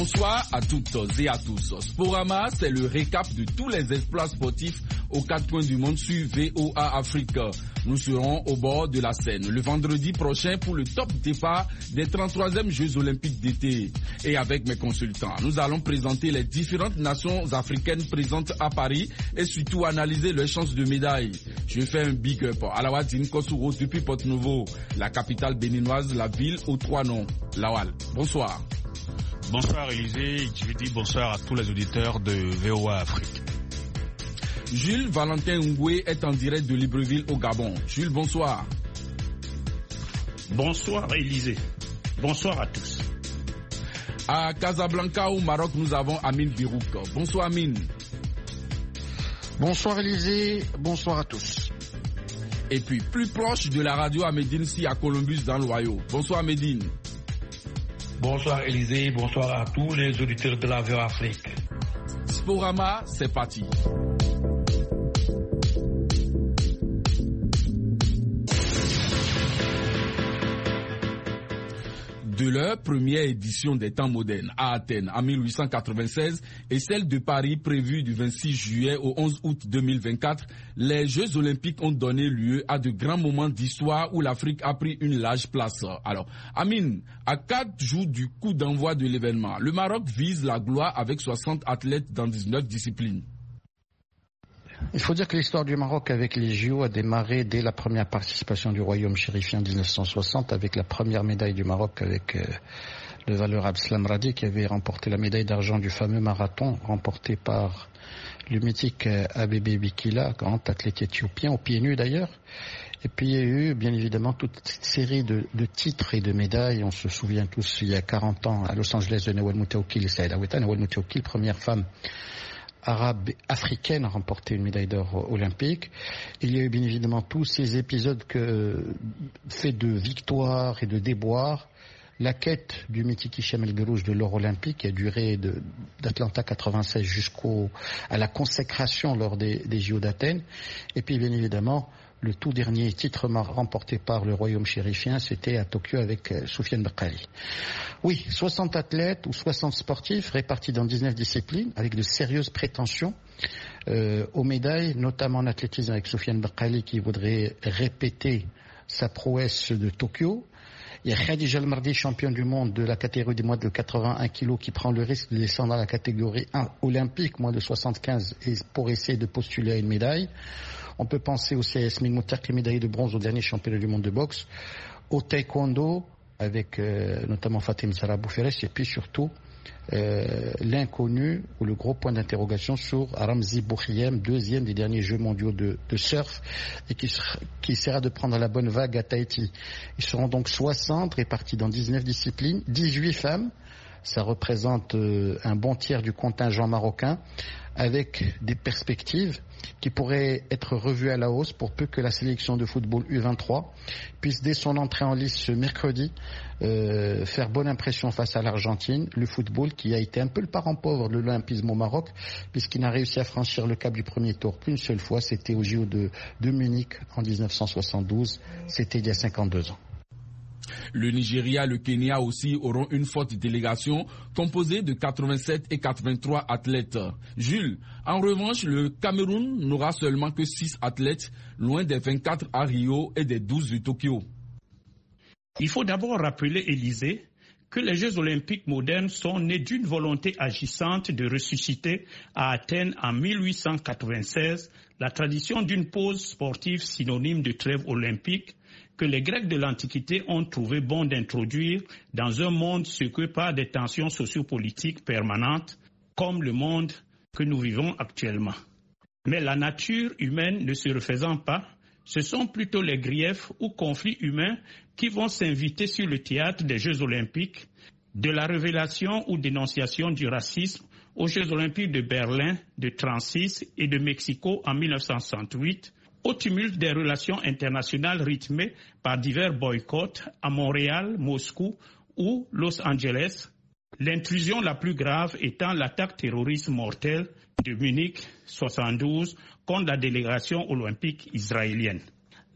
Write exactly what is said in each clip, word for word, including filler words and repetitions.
Bonsoir à toutes et à tous. Sporama, c'est le récap de tous les exploits sportifs aux quatre coins du monde sur V O A Afrique. Nous serons au bord de la scène le vendredi prochain pour le top départ des trente-troisièmes Jeux Olympiques d'été. Et avec mes consultants, nous allons présenter les différentes nations africaines présentes à Paris et surtout analyser leurs chances de médaille. Je fais un big up à Lawadine Kosuro depuis Porto-Novo, la capitale béninoise, la ville aux trois noms. Lawal, bonsoir. Bonsoir Élisée, je veux dire bonsoir à tous les auditeurs de V O A Afrique. Jules Valentin Ngoué est en direct de Libreville au Gabon. Jules, bonsoir. Bonsoir Élisée. Bonsoir à tous. À Casablanca au Maroc, nous avons Amine Birouk. Bonsoir Amine. Bonsoir Élisée, bonsoir à tous. Et puis plus proche de la radio à Médine, si à Columbus dans l'Ohio. Bonsoir Médine. Bonsoir Élisée, bonsoir à tous les auditeurs de la V O A Afrique. Sporama, c'est parti. De leur première édition des temps modernes à Athènes en mille huit cent quatre-vingt-seize et celle de Paris prévue du vingt-six juillet au onze août deux mille vingt-quatre, les Jeux Olympiques ont donné lieu à de grands moments d'histoire où l'Afrique a pris une large place. Alors, Amine, à quatre jours du coup d'envoi de l'événement, le Maroc vise la gloire avec soixante athlètes dans dix-neuf disciplines. Il faut dire que l'histoire du Maroc avec les J O a démarré dès la première participation du royaume chérifien en dix-neuf cent soixante avec la première médaille du Maroc avec euh, le valeur Abdeslam Radi qui avait remporté la médaille d'argent du fameux marathon remporté par le mythique euh, Abebe Bikila, grand athlète éthiopien, aux pieds nus d'ailleurs. Et puis il y a eu bien évidemment toute cette série de, de titres et de médailles. On se souvient tous il y a quarante ans à Los Angeles de Nawal Moutaoukil et Saïda Ouetta. Nawal Moutaoukil, première femme arabe africaine a remporté une médaille d'or olympique. Il y a eu bien évidemment tous ces épisodes que, faits de victoires et de déboires. La quête du mythique Hicham El Guerrouj de l'or olympique qui a duré de, d'Atlanta quatre-vingt-seize jusqu'au à la consécration lors des, des J O d'Athènes. Et puis bien évidemment le tout dernier titre remporté par le royaume chérifien, c'était à Tokyo avec Soufiane Bakkali. Oui, soixante athlètes ou soixante sportifs répartis dans dix-neuf disciplines avec de sérieuses prétentions euh, aux médailles, notamment en athlétisme avec Soufiane Bakkali qui voudrait répéter sa prouesse de Tokyo. Il y a Khadija El-Mardi, champion du monde de la catégorie des moins de quatre-vingt-un kilos, qui prend le risque de descendre dans la catégorie un olympique, moins de soixante-quinze, et pour essayer de postuler à une médaille. On peut penser aussi à Yasmine Moutark, médaillée de bronze au dernier championnat du monde de boxe, au taekwondo, avec euh, notamment Fatim Zahra Bouferes, et puis surtout euh, l'inconnu ou le gros point d'interrogation sur Ramzi Boukhiem, deuxième des derniers Jeux mondiaux de, de surf, et qui, sera, qui essaiera de prendre la bonne vague à Tahiti. Ils seront donc soixante répartis dans dix-neuf disciplines, dix-huit femmes. Ça représente euh, un bon tiers du contingent marocain, avec des perspectives qui pourraient être revues à la hausse pour peu que la sélection de football U vingt-trois puisse dès son entrée en lice ce mercredi euh, faire bonne impression face à l'Argentine, le football qui a été un peu le parent pauvre de l'olympisme au Maroc puisqu'il n'a réussi à franchir le cap du premier tour qu'une seule fois, c'était au J O de, de Munich en dix-neuf cent soixante-douze, c'était il y a cinquante-deux ans. Le Nigeria, le Kenya aussi auront une forte délégation composée de quatre-vingt-sept et quatre-vingt-trois athlètes. Jules, en revanche, le Cameroun n'aura seulement que six athlètes, loin des vingt-quatre à Rio et des douze de Tokyo. Il faut d'abord rappeler, Élisée, que les Jeux olympiques modernes sont nés d'une volonté agissante de ressusciter à Athènes en mille huit cent quatre-vingt-seize la tradition d'une pause sportive synonyme de trêve olympique que les Grecs de l'Antiquité ont trouvé bon d'introduire dans un monde secoué par des tensions sociopolitiques permanentes, comme le monde que nous vivons actuellement. Mais la nature humaine ne se refaisant pas, ce sont plutôt les griefs ou conflits humains qui vont s'inviter sur le théâtre des Jeux olympiques, de la révélation ou dénonciation du racisme aux Jeux olympiques de Berlin de trente-six et de Mexico en mille neuf cent soixante-huit, au tumulte des relations internationales rythmées par divers boycotts à Montréal, Moscou ou Los Angeles, l'intrusion la plus grave étant l'attaque terroriste mortelle de Munich soixante-douze contre la délégation olympique israélienne.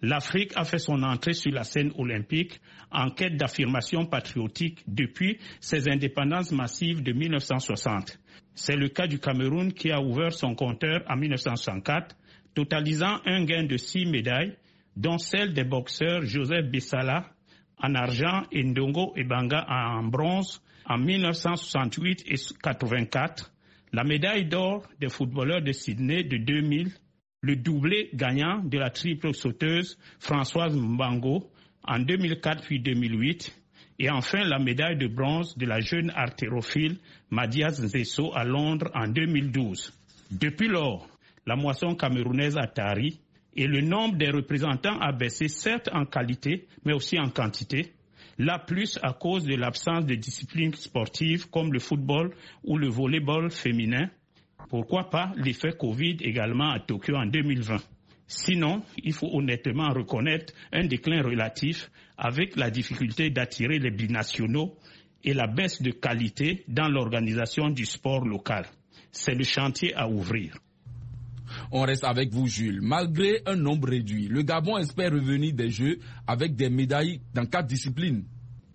L'Afrique a fait son entrée sur la scène olympique en quête d'affirmation patriotique depuis ses indépendances massives de mille neuf cent soixante. C'est le cas du Cameroun qui a ouvert son compteur en mille neuf cent soixante-quatre, totalisant un gain de six médailles, dont celle des boxeurs Joseph Bessala en argent et Ndongo Ebanga en bronze en mille neuf cent soixante-huit et quatre-vingt-quatre, la médaille d'or des footballeurs de Sydney de deux mille, le doublé gagnant de la triple sauteuse Françoise Mbango en deux mille quatre puis deux mille huit, et enfin la médaille de bronze de la jeune haltérophile Madiaz Nzesso à Londres en deux mille douze. Depuis lors, la moisson camerounaise a tari et le nombre des représentants a baissé certes en qualité mais aussi en quantité, là plus à cause de l'absence de disciplines sportives comme le football ou le volleyball féminin. Pourquoi pas l'effet Covid également à Tokyo en deux mille vingt. Sinon, il faut honnêtement reconnaître un déclin relatif avec la difficulté d'attirer les binationaux et la baisse de qualité dans l'organisation du sport local. C'est le chantier à ouvrir. On reste avec vous, Jules. Malgré un nombre réduit, le Gabon espère revenir des Jeux avec des médailles dans quatre disciplines.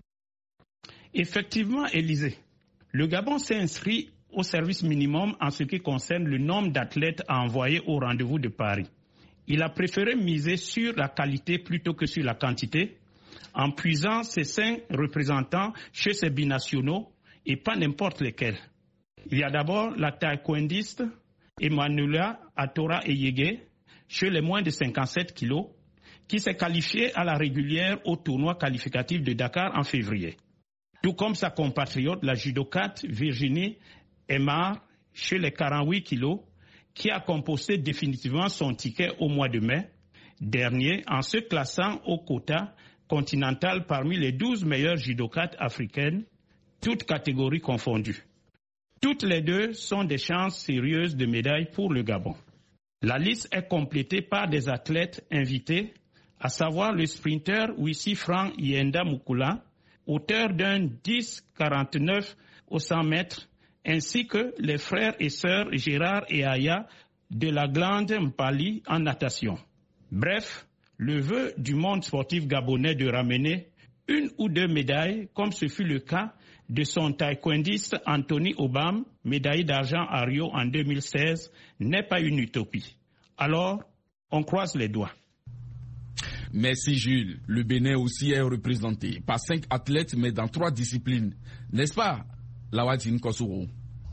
Effectivement, Élisée, le Gabon s'est inscrit au service minimum en ce qui concerne le nombre d'athlètes à envoyer au rendez-vous de Paris. Il a préféré miser sur la qualité plutôt que sur la quantité, en puisant ses cinq représentants chez ses binationaux et pas n'importe lesquels. Il y a d'abord la taekwondiste Emmanuela Atora Eyege, chez les moins de cinquante-sept kilos, qui s'est qualifiée à la régulière au tournoi qualificatif de Dakar en février. Tout comme sa compatriote, la judokate Virginie Emar, chez les quarante-huit kilos, qui a composé définitivement son ticket au mois de mai dernier en se classant au quota continental parmi les douze meilleures judokates africaines, toutes catégories confondues. Toutes les deux sont des chances sérieuses de médailles pour le Gabon. La liste est complétée par des athlètes invités, à savoir le sprinter Wissi-Franc Yenda Mukula, auteur d'un dix quarante-neuf au cent mètres, ainsi que les frères et sœurs Gérard et Aya de la Glande Mpali en natation. Bref, le vœu du monde sportif gabonais de ramener une ou deux médailles, comme ce fut le cas de son taekwondiste Anthony Obam, médaillé d'argent à Rio en deux mille seize, n'est pas une utopie. Alors, on croise les doigts. Merci Jules. Le Bénin aussi est représenté par cinq athlètes, mais dans trois disciplines. N'est-ce pas, Lawatine Kosoro?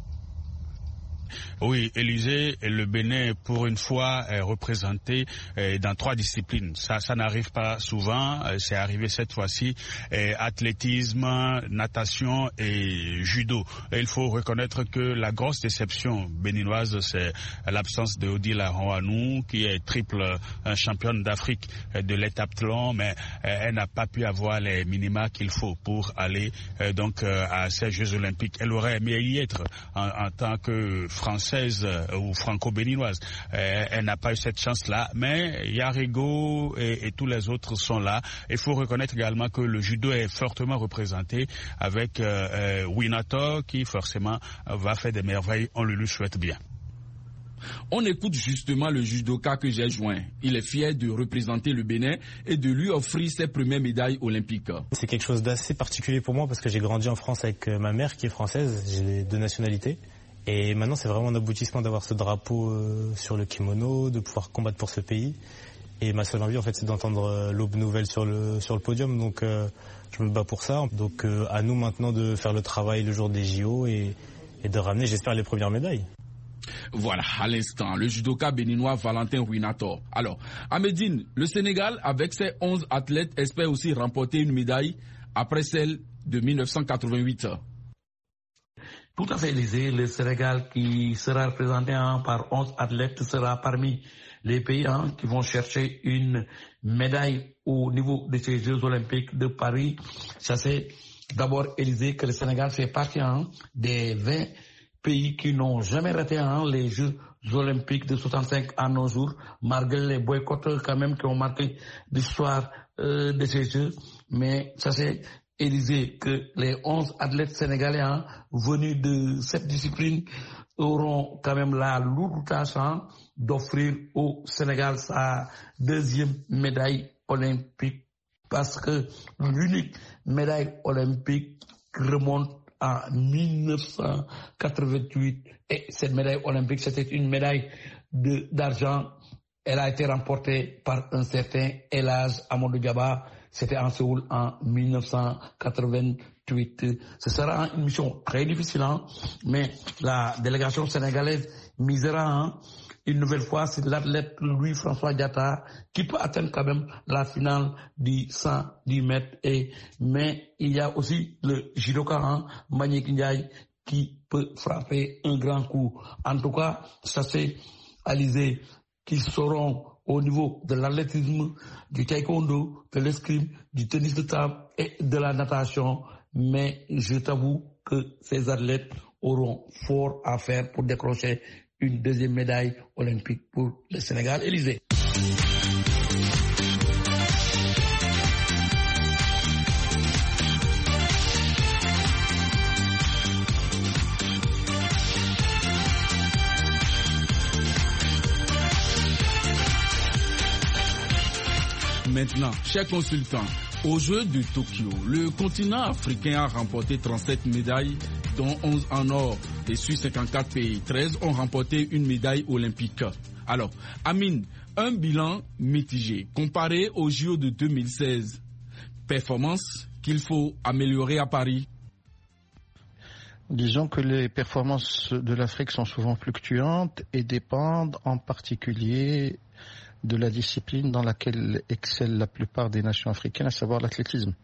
Oui, Élysée, le Bénin, pour une fois, est représenté dans trois disciplines. Ça, ça n'arrive pas souvent. C'est arrivé cette fois-ci. Athlétisme, natation et judo. Et il faut reconnaître que la grosse déception béninoise, c'est l'absence de Odile Aron-Anou, qui est triple championne d'Afrique de l'heptathlon, mais elle n'a pas pu avoir les minima qu'il faut pour aller donc à ces Jeux Olympiques. Elle aurait aimé y être en, en tant que française ou franco-béninoise. Euh, elle n'a pas eu cette chance-là, mais Yarigo et, et tous les autres sont là. Il faut reconnaître également que le judo est fortement représenté avec euh, euh, Winato qui forcément va faire des merveilles. On le lui souhaite bien. On écoute justement le judoka que j'ai joint. Il est fier de représenter le Bénin et de lui offrir ses premières médailles olympiques. C'est quelque chose d'assez particulier pour moi parce que j'ai grandi en France avec ma mère qui est française, j'ai deux nationalités. Et maintenant, c'est vraiment un aboutissement d'avoir ce drapeau euh, sur le kimono, de pouvoir combattre pour ce pays. Et ma seule envie, en fait, c'est d'entendre euh, l'aube nouvelle sur le, sur le podium. Donc, euh, je me bats pour ça. Donc, euh, à nous maintenant de faire le travail le jour des J O et, et de ramener, j'espère, les premières médailles. Voilà, à l'instant, le judoka béninois Valentin Ruinator. Alors, à Médine, le Sénégal, avec ses onze athlètes, espère aussi remporter une médaille après celle de mille neuf cent quatre-vingt-huit. Tout à fait, Élysée. Le Sénégal qui sera représenté hein, par onze athlètes sera parmi les pays hein, qui vont chercher une médaille au niveau de ces Jeux Olympiques de Paris. Ça c'est d'abord, Élysée, que le Sénégal fait partie hein, des vingt pays qui n'ont jamais raté hein, les Jeux Olympiques de soixante-cinq à nos jours, malgré les boycotts quand même qui ont marqué l'histoire euh, de ces Jeux. Mais ça c'est Élysée, que les onze athlètes sénégalais hein, venus de cette discipline auront quand même la lourde tâche hein, d'offrir au Sénégal sa deuxième médaille olympique, parce que l'unique médaille olympique remonte en mille neuf cent quatre-vingt-huit, et cette médaille olympique, c'était une médaille de, d'argent. Elle a été remportée par un certain El Hadj Amadou Diaba. C'était en Séoul en mille neuf cent quatre-vingt-huit. Ce sera une mission très difficile, hein, mais la délégation sénégalaise misera hein, une nouvelle fois sur l'athlète Louis-François Diatta, qui peut atteindre quand même la finale du cent dix mètres. Et, mais il y a aussi le judoka hein, Mbagnick Ndiaye qui peut frapper un grand coup. En tout cas, sachez, Alizé, qu'ils seront au niveau de l'athlétisme, du taekwondo, de l'escrime, du tennis de table et de la natation. Mais je t'avoue que ces athlètes auront fort à faire pour décrocher une deuxième médaille olympique pour le Sénégal. Élysée. Maintenant, chers consultants, aux Jeux de Tokyo, le continent africain a remporté trente-sept médailles, dont onze en or. Et sur cinquante-quatre pays, treize ont remporté une médaille olympique. Alors, Amine, un bilan mitigé comparé aux J O de deux mille seize. Performance qu'il faut améliorer à Paris. Disons que les performances de l'Afrique sont souvent fluctuantes et dépendent en particulier de la discipline dans laquelle excellent la plupart des nations africaines, à savoir l'athlétisme.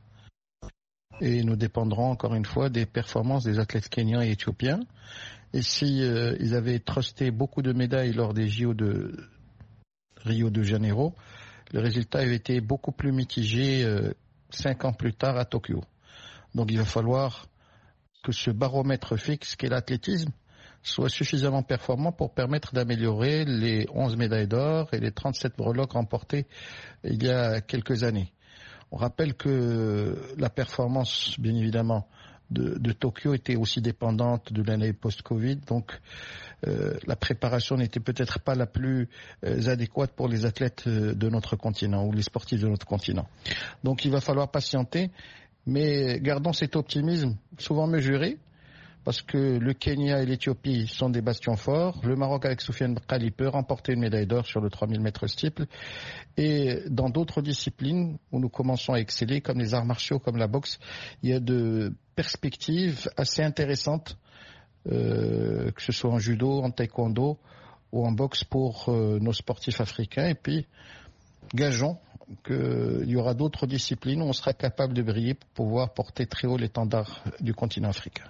Et nous dépendrons encore une fois des performances des athlètes kenyans et éthiopiens. Et si euh, ils avaient trusté beaucoup de médailles lors des J O de Rio de Janeiro, le résultat avait été beaucoup plus mitigé euh, cinq ans plus tard à Tokyo. Donc il va falloir que ce baromètre fixe qu'est l'athlétisme soit suffisamment performant pour permettre d'améliorer les onze médailles d'or et les trente-sept breloques remportées il y a quelques années. On rappelle que la performance, bien évidemment, de, de Tokyo était aussi dépendante de l'année post-Covid, donc euh, la préparation n'était peut-être pas la plus euh, adéquate pour les athlètes de notre continent ou les sportifs de notre continent. Donc il va falloir patienter, mais gardons cet optimisme souvent mesuré, parce que le Kenya et l'Éthiopie sont des bastions forts. Le Maroc avec Soufiane Bkali peut remporter une médaille d'or sur le trois mille mètres steeple. Et dans d'autres disciplines où nous commençons à exceller, comme les arts martiaux, comme la boxe, il y a de perspectives assez intéressantes, euh, que ce soit en judo, en taekwondo ou en boxe pour euh, nos sportifs africains. Et puis, gageons qu'il y aura d'autres disciplines où on sera capable de briller pour pouvoir porter très haut l'étendard du continent africain.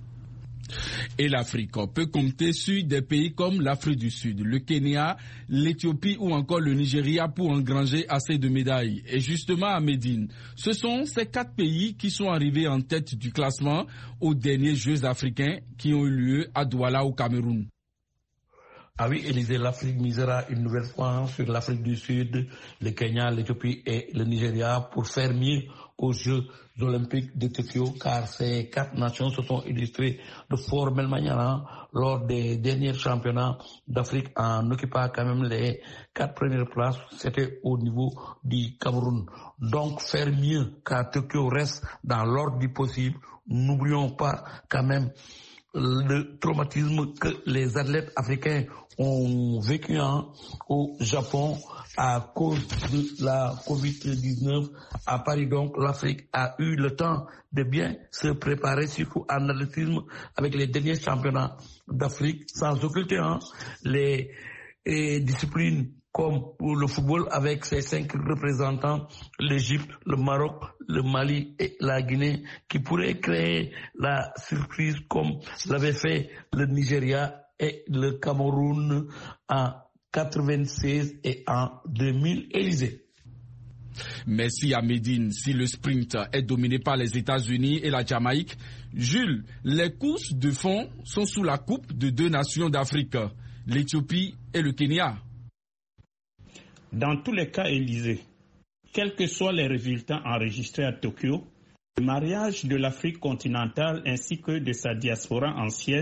Et l'Afrique peut compter sur des pays comme l'Afrique du Sud, le Kenya, l'Éthiopie ou encore le Nigeria pour engranger assez de médailles. Et justement à Médine, ce sont ces quatre pays qui sont arrivés en tête du classement aux derniers Jeux africains qui ont eu lieu à Douala au Cameroun. Ah oui, Élysée, l'Afrique misera une nouvelle fois sur l'Afrique du Sud, le Kenya, l'Éthiopie et le Nigeria pour faire mieux aux Jeux olympiques de Tokyo, car ces quatre nations se sont illustrées de fort belle manière hein, lors des derniers championnats d'Afrique en occupant quand même les quatre premières places. C'était au niveau du Cameroun. Donc faire mieux qu'à Tokyo reste dans l'ordre du possible. N'oublions pas quand même le traumatisme que les athlètes africains ont vécu hein, au Japon à cause de la covid dix-neuf. À Paris, donc, l'Afrique a eu le temps de bien se préparer, surtout en athlétisme, avec les derniers championnats d'Afrique, sans occulter hein, les et disciplines comme le football avec ses cinq représentants, l'Égypte, le Maroc, le Mali et la Guinée, qui pourraient créer la surprise comme l'avait fait le Nigeria et le Cameroun en quatre-vingt-seize et en deux mille. Élysée. Merci à Médine. Si le sprint est dominé par les États-Unis et la Jamaïque, Jules, les courses de fond sont sous la coupe de deux nations d'Afrique, l'Éthiopie et le Kenya. Dans tous les cas, Élysée, quels que soient les résultats enregistrés à Tokyo, le mariage de l'Afrique continentale ainsi que de sa diaspora ancienne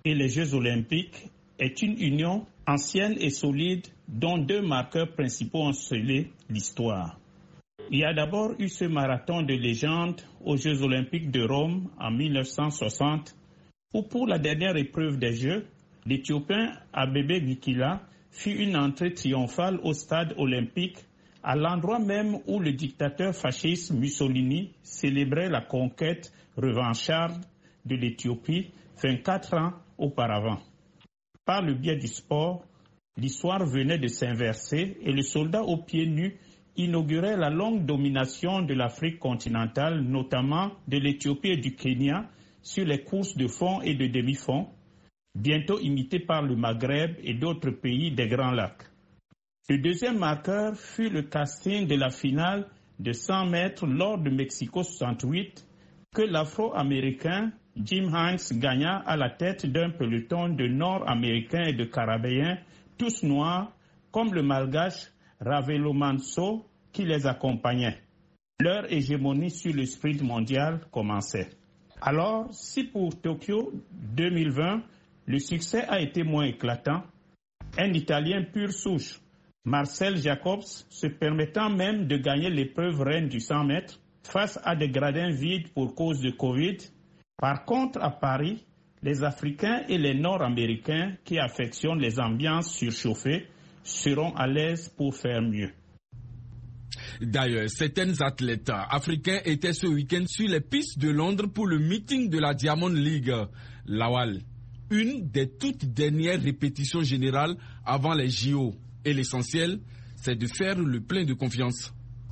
et les Jeux olympiques est une union ancienne et solide dont deux marqueurs principaux ont scellé l'histoire. Il y a d'abord eu ce marathon de légende aux Jeux olympiques de Rome en mille neuf cent soixante, où pour la dernière épreuve des Jeux, l'Éthiopien Abebe Bikila fit une entrée triomphale au stade olympique, à l'endroit même où le dictateur fasciste Mussolini célébrait la conquête revancharde de l'Éthiopie vingt-quatre ans auparavant. Par le biais du sport, l'histoire venait de s'inverser et le soldat aux pieds nus inaugurait la longue domination de l'Afrique continentale, notamment de l'Éthiopie et du Kenya, sur les courses de fond et de demi-fond, bientôt imitées par le Maghreb et d'autres pays des Grands Lacs. Le deuxième marqueur fut le casting de la finale de cent mètres lors de Mexico soixante-huit, que l'Afro-Américain Jim Hanks gagna à la tête d'un peloton de Nord-Américains et de Caribéens, tous noirs, comme le Malgache Ravelo Manso qui les accompagnait. Leur hégémonie sur le sprint mondial commençait. Alors, si pour Tokyo deux mille vingt, le succès a été moins éclatant, un Italien pur souche, Marcel Jacobs, se permettant même de gagner l'épreuve reine du cent mètres face à des gradins vides pour cause de Covid. Par contre, à Paris, les Africains et les Nord-Américains qui affectionnent les ambiances surchauffées seront à l'aise pour faire mieux. D'ailleurs, certains athlètes africains étaient ce week-end sur les pistes de Londres pour le meeting de la Diamond League. Lawal, une des toutes dernières répétitions générales avant les J O. Et l'essentiel, c'est de faire le plein de confiance.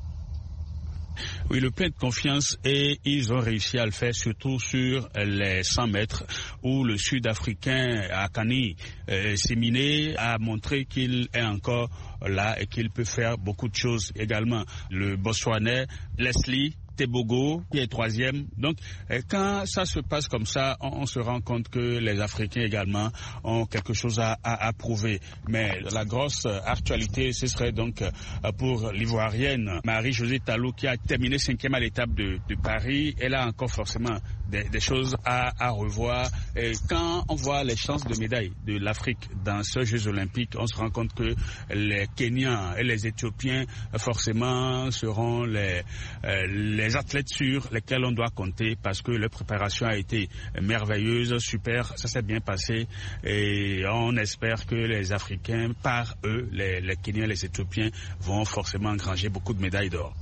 Oui, le plein de confiance, et ils ont réussi à le faire surtout sur les cent mètres où le Sud-Africain Akani euh, Séminé a montré qu'il est encore là et qu'il peut faire beaucoup de choses également. Le Botswanais Leslie Tebogo qui est troisième. Donc quand ça se passe comme ça, on, on se rend compte que les Africains également ont quelque chose à, à, à prouver. Mais la grosse actualité, ce serait donc pour l'Ivoirienne Marie-Josée Talou qui a terminé cinquième à l'étape de, de Paris. Elle a encore forcément des, des choses à, à revoir. Et quand on voit les chances de médaille de l'Afrique dans ces Jeux olympiques, on se rend compte que les Kenyans et les Éthiopiens forcément seront les, euh, les les athlètes sur lesquels on doit compter parce que leur préparation a été merveilleuse, super, ça s'est bien passé et on espère que les Africains, par eux, les, les Kenyans et les Éthiopiens, vont forcément engranger beaucoup de médailles d'or.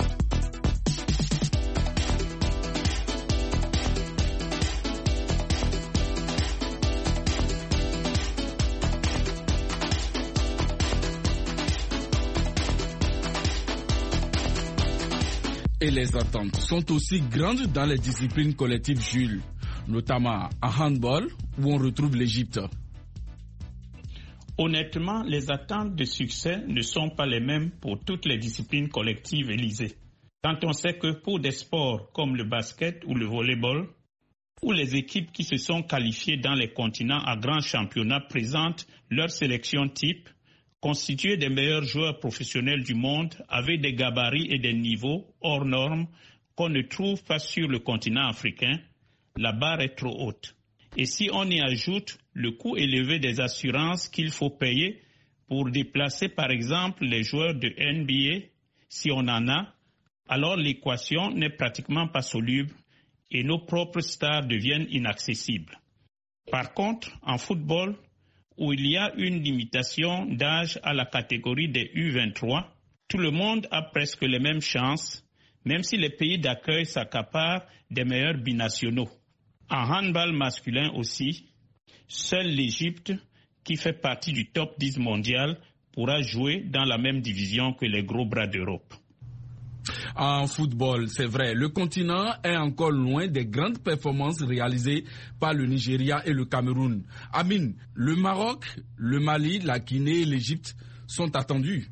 Et les attentes sont aussi grandes dans les disciplines collectives, Jules, notamment en handball où on retrouve l'Égypte. Honnêtement, les attentes de succès ne sont pas les mêmes pour toutes les disciplines collectives, Élysée. Quand on sait que pour des sports comme le basket ou le volleyball, où les équipes qui se sont qualifiées dans les continents à grands championnats présentent leur sélection type, constitués des meilleurs joueurs professionnels du monde avec des gabarits et des niveaux hors normes qu'on ne trouve pas sur le continent africain, la barre est trop haute. Et si on y ajoute le coût élevé des assurances qu'il faut payer pour déplacer par exemple les joueurs de N B A, si on en a, alors l'équation n'est pratiquement pas soluble et nos propres stars deviennent inaccessibles. Par contre, en football, où il y a une limitation d'âge à la catégorie des U vingt-trois, tout le monde a presque les mêmes chances, même si les pays d'accueil s'accaparent des meilleurs binationaux. En handball masculin aussi, seule l'Égypte, qui fait partie du top dix mondial, pourra jouer dans la même division que les gros bras d'Europe. En football, c'est vrai, le continent est encore loin des grandes performances réalisées par le Nigeria et le Cameroun. Amine, le Maroc, le Mali, la Guinée et l'Égypte sont attendus.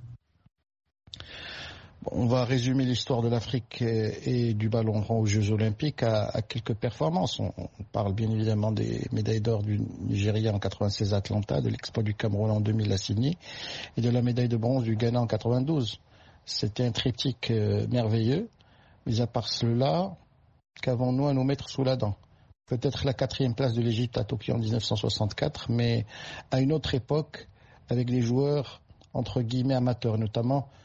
On va résumer l'histoire de l'Afrique et du ballon rond aux Jeux Olympiques à, à quelques performances. On, on parle bien évidemment des médailles d'or du Nigeria en quatre-vingt-seize à Atlanta, de l'exploit du Cameroun en deux mille à Sydney et de la médaille de bronze du Ghana en quatre-vingt-douze. C'était un triptyque euh, merveilleux, mais à part cela, qu'avons-nous à nous mettre sous la dent? peut-être la quatrième place de l'Égypte à Tokyo en dix-neuf cent soixante-quatre, mais à une autre époque, avec des joueurs entre guillemets amateurs, notamment